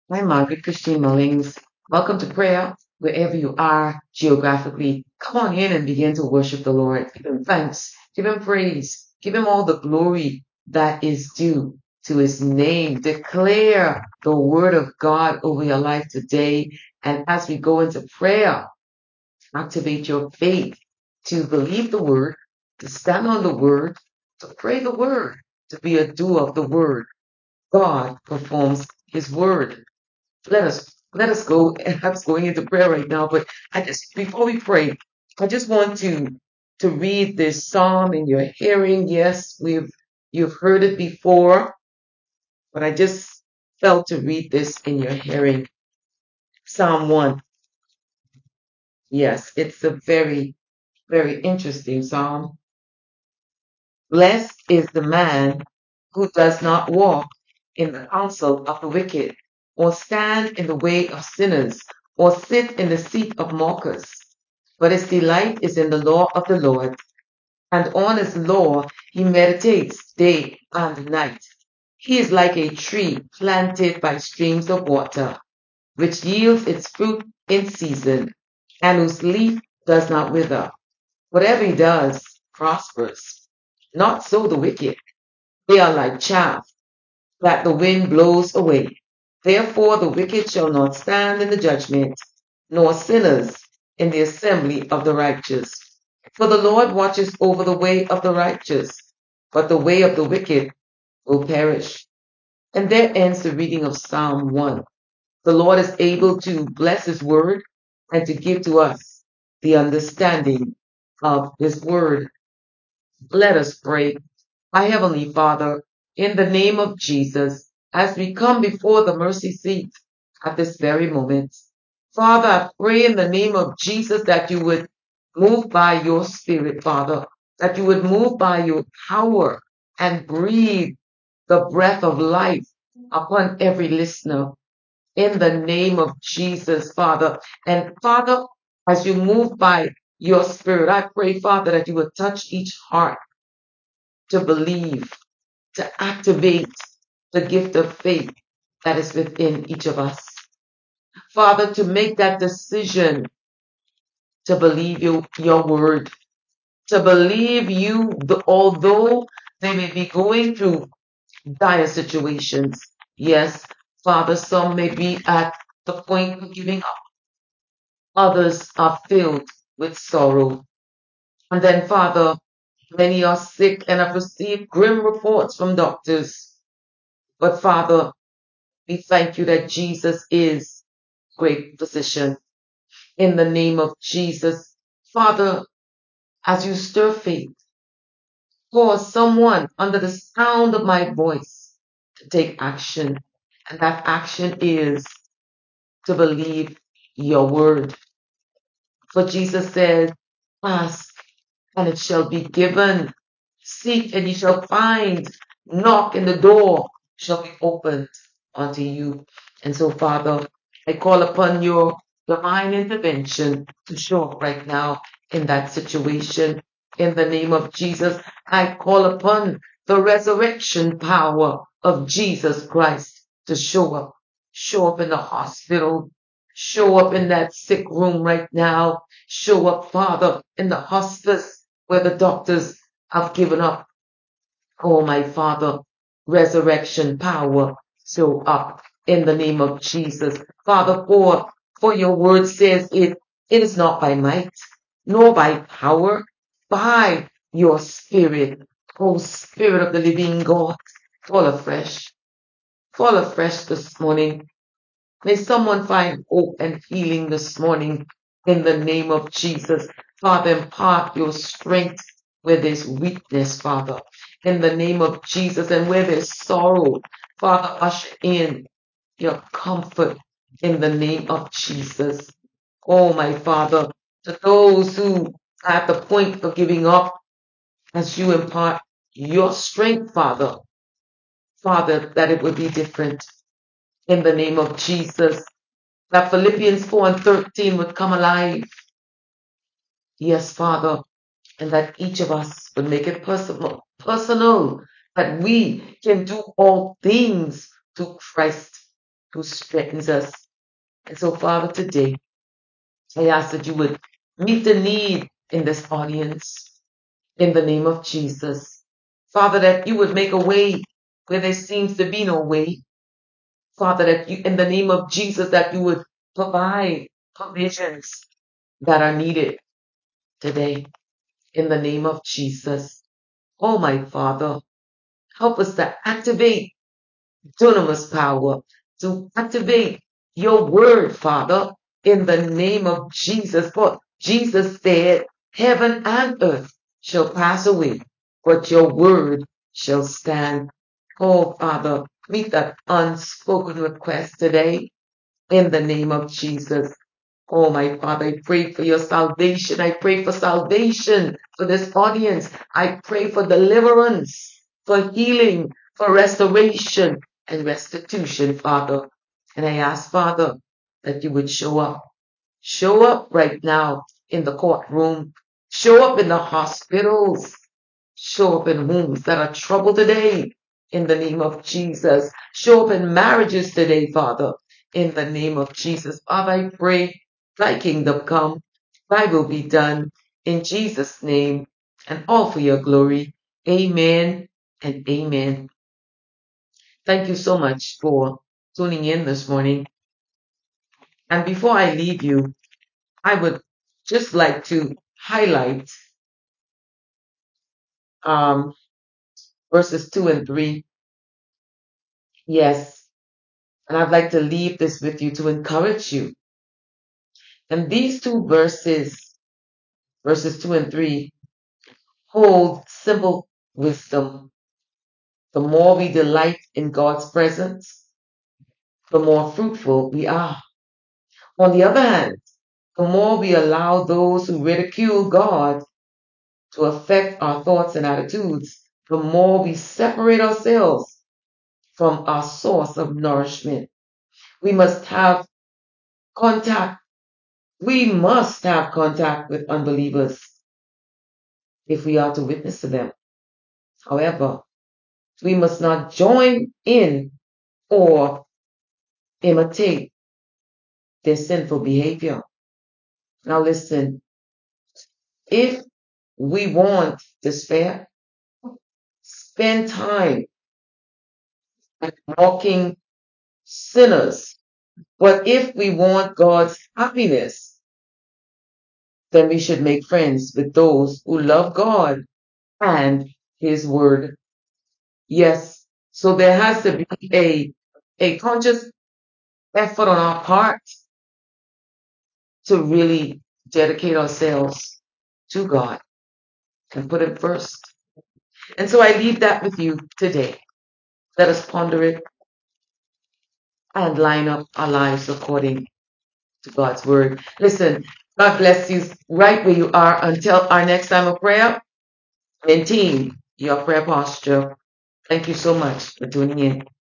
Hi, Margaret Christine Mullings. Welcome to prayer, wherever you are geographically. Come on in and begin to worship the Lord. Give Him thanks, give Him praise, give Him all the glory that is due to His name. Declare the word of God over your life today. And as we go into prayer, activate your faith to believe the word, to stand on the word, to pray the word, to be a doer of the word. God performs His word. Let us go. I'm going into prayer right now, but I just before we pray, I just want to read this psalm in your hearing. Yes, you've heard it before, but I just felt to read this in your hearing. Psalm 1. Yes, it's a very, very interesting psalm. Blessed is the man who does not walk in the counsel of the wicked, or stand in the way of sinners, or sit in the seat of mockers. But his delight is in the law of the Lord, and on his law he meditates day and night. He is like a tree planted by streams of water, which yields its fruit in season, and whose leaf does not wither. Whatever he does prospers. Not so the wicked. They are like chaff that the wind blows away. Therefore the wicked shall not stand in the judgment, nor sinners in the assembly of the righteous. For the Lord watches over the way of the righteous, but the way of the wicked will perish. And there ends the reading of Psalm 1. The Lord is able to bless His word and to give to us the understanding of His word. Let us pray. Our Heavenly Father, in the name of Jesus, as we come before the mercy seat at this very moment, Father, I pray in the name of Jesus that you would move by your Spirit, Father, that you would move by your power and breathe the breath of life upon every listener in the name of Jesus, Father. And Father, as you move by your Spirit, I pray, Father, that you would touch each heart to believe, to activate the gift of faith that is within each of us. Father, to make that decision to believe your word, to believe you, although they may be going through dire situations. Yes, Father, some may be at the point of giving up. Others are filled with sorrow. And then, Father, many are sick and have received grim reports from doctors. But Father, we thank you that Jesus is great physician. In the name of Jesus, Father, as you stir faith, cause someone under the sound of my voice to take action. And that action is to believe your word. For Jesus said, ask and it shall be given. Seek and ye shall find. Knock and the door shall be opened unto you. And so, Father, I call upon your divine intervention to show up right now in that situation. In the name of Jesus, I call upon the resurrection power of Jesus Christ to show up. Show up in the hospital. Show up in that sick room right now. Show up, Father, in the hospice where the doctors have given up. Oh, my Father, resurrection power, show up in the name of Jesus. Father, for your word says it is not by might, nor by power, by your spirit. Oh, Spirit of the living God, fall afresh this morning. May someone find hope and healing this morning in the name of Jesus. Father, impart your strength where there's weakness, Father, in the name of Jesus. And where there's sorrow, Father, usher in your comfort in the name of Jesus. Oh, my Father, to those who are at the point of giving up, as you impart your strength, Father, that it would be different in the name of Jesus. That Philippians 4 and 13 would come alive. Yes, Father, and that each of us would make it personal, that we can do all things through Christ. who strengthens us. And so, Father, today, I ask that you would meet the need in this audience in the name of Jesus. Father, that you would make a way where there seems to be no way. Father, that you, in the name of Jesus, that you would provide provisions that are needed today in the name of Jesus. Oh, my Father, help us to activate dunamis power, to activate your word, Father, in the name of Jesus. For Jesus said, heaven and earth shall pass away, but your word shall stand. Oh, Father, meet that unspoken request today in the name of Jesus. Oh, my Father, I pray for your salvation. I pray for salvation for this audience. I pray for deliverance, for healing, for restoration and restitution, Father. And I ask, Father, that you would show up. Show up right now in the courtroom. Show up in the hospitals. Show up in homes that are troubled today in the name of Jesus. Show up in marriages today, Father, in the name of Jesus. Father, I pray thy kingdom come, thy will be done in Jesus' name and all for your glory. Amen and amen. Thank you so much for tuning in this morning. And before I leave you, I would just like to highlight um, verses 2 and 3. Yes. And I'd like to leave this with you to encourage you. And these two verses, verses 2 and 3, hold simple wisdom. The more we delight in God's presence, the more fruitful we are. On the other hand, the more we allow those who ridicule God to affect our thoughts and attitudes, the more we separate ourselves from our source of nourishment. We must have contact. We must have contact with unbelievers if we are to witness to them. However, we must not join in or imitate their sinful behavior. Now listen, if we want despair, spend time mocking sinners. But if we want God's happiness, then we should make friends with those who love God and His Word. Yes, so there has to be a conscious effort on our part to really dedicate ourselves to God and put Him first. And so I leave that with you today. Let us ponder it and line up our lives according to God's word. Listen, God bless you right where you are until our next time of prayer. Maintain your prayer posture. Thank you so much for tuning in.